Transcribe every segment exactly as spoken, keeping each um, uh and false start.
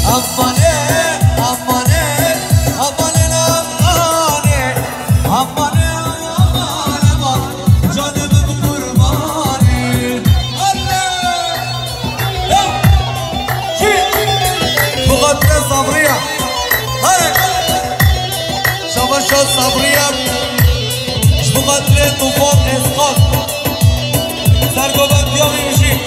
امانه امانه امانه امانه امانه امانه جانم قربانی بخاطر صبریه شما شاد صبریه بخاطر طوفان اسقاط سرگوبندی ها میمیشیم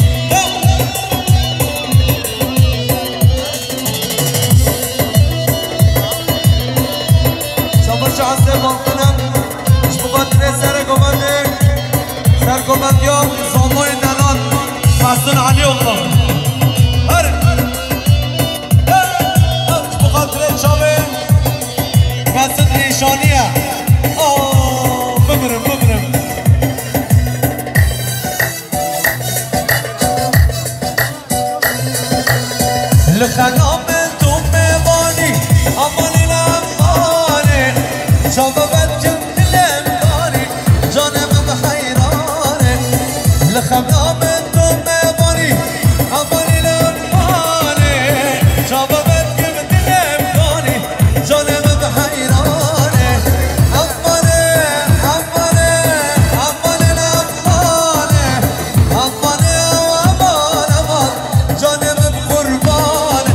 شما شانسه باقنم بخاطر سرگوبنده سرگوبندی ها سامای نلان محسن علی الله هره بخاطر چاوه محسن ایشانیه آه بمرم بمرم لخنام تو میوانی امانی لامانی شبابت جمت لمبانی جانم بحیرانه لخنام تو میوانی امانی لامانی شبابت جمت لمبانی جانم بحیرانه امانه امانه امانه لامانی امانه امان امان جانم قربان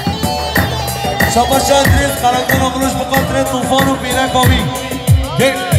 شما شادریز خلقان امروز بخاطر طوفان و پیرک آبی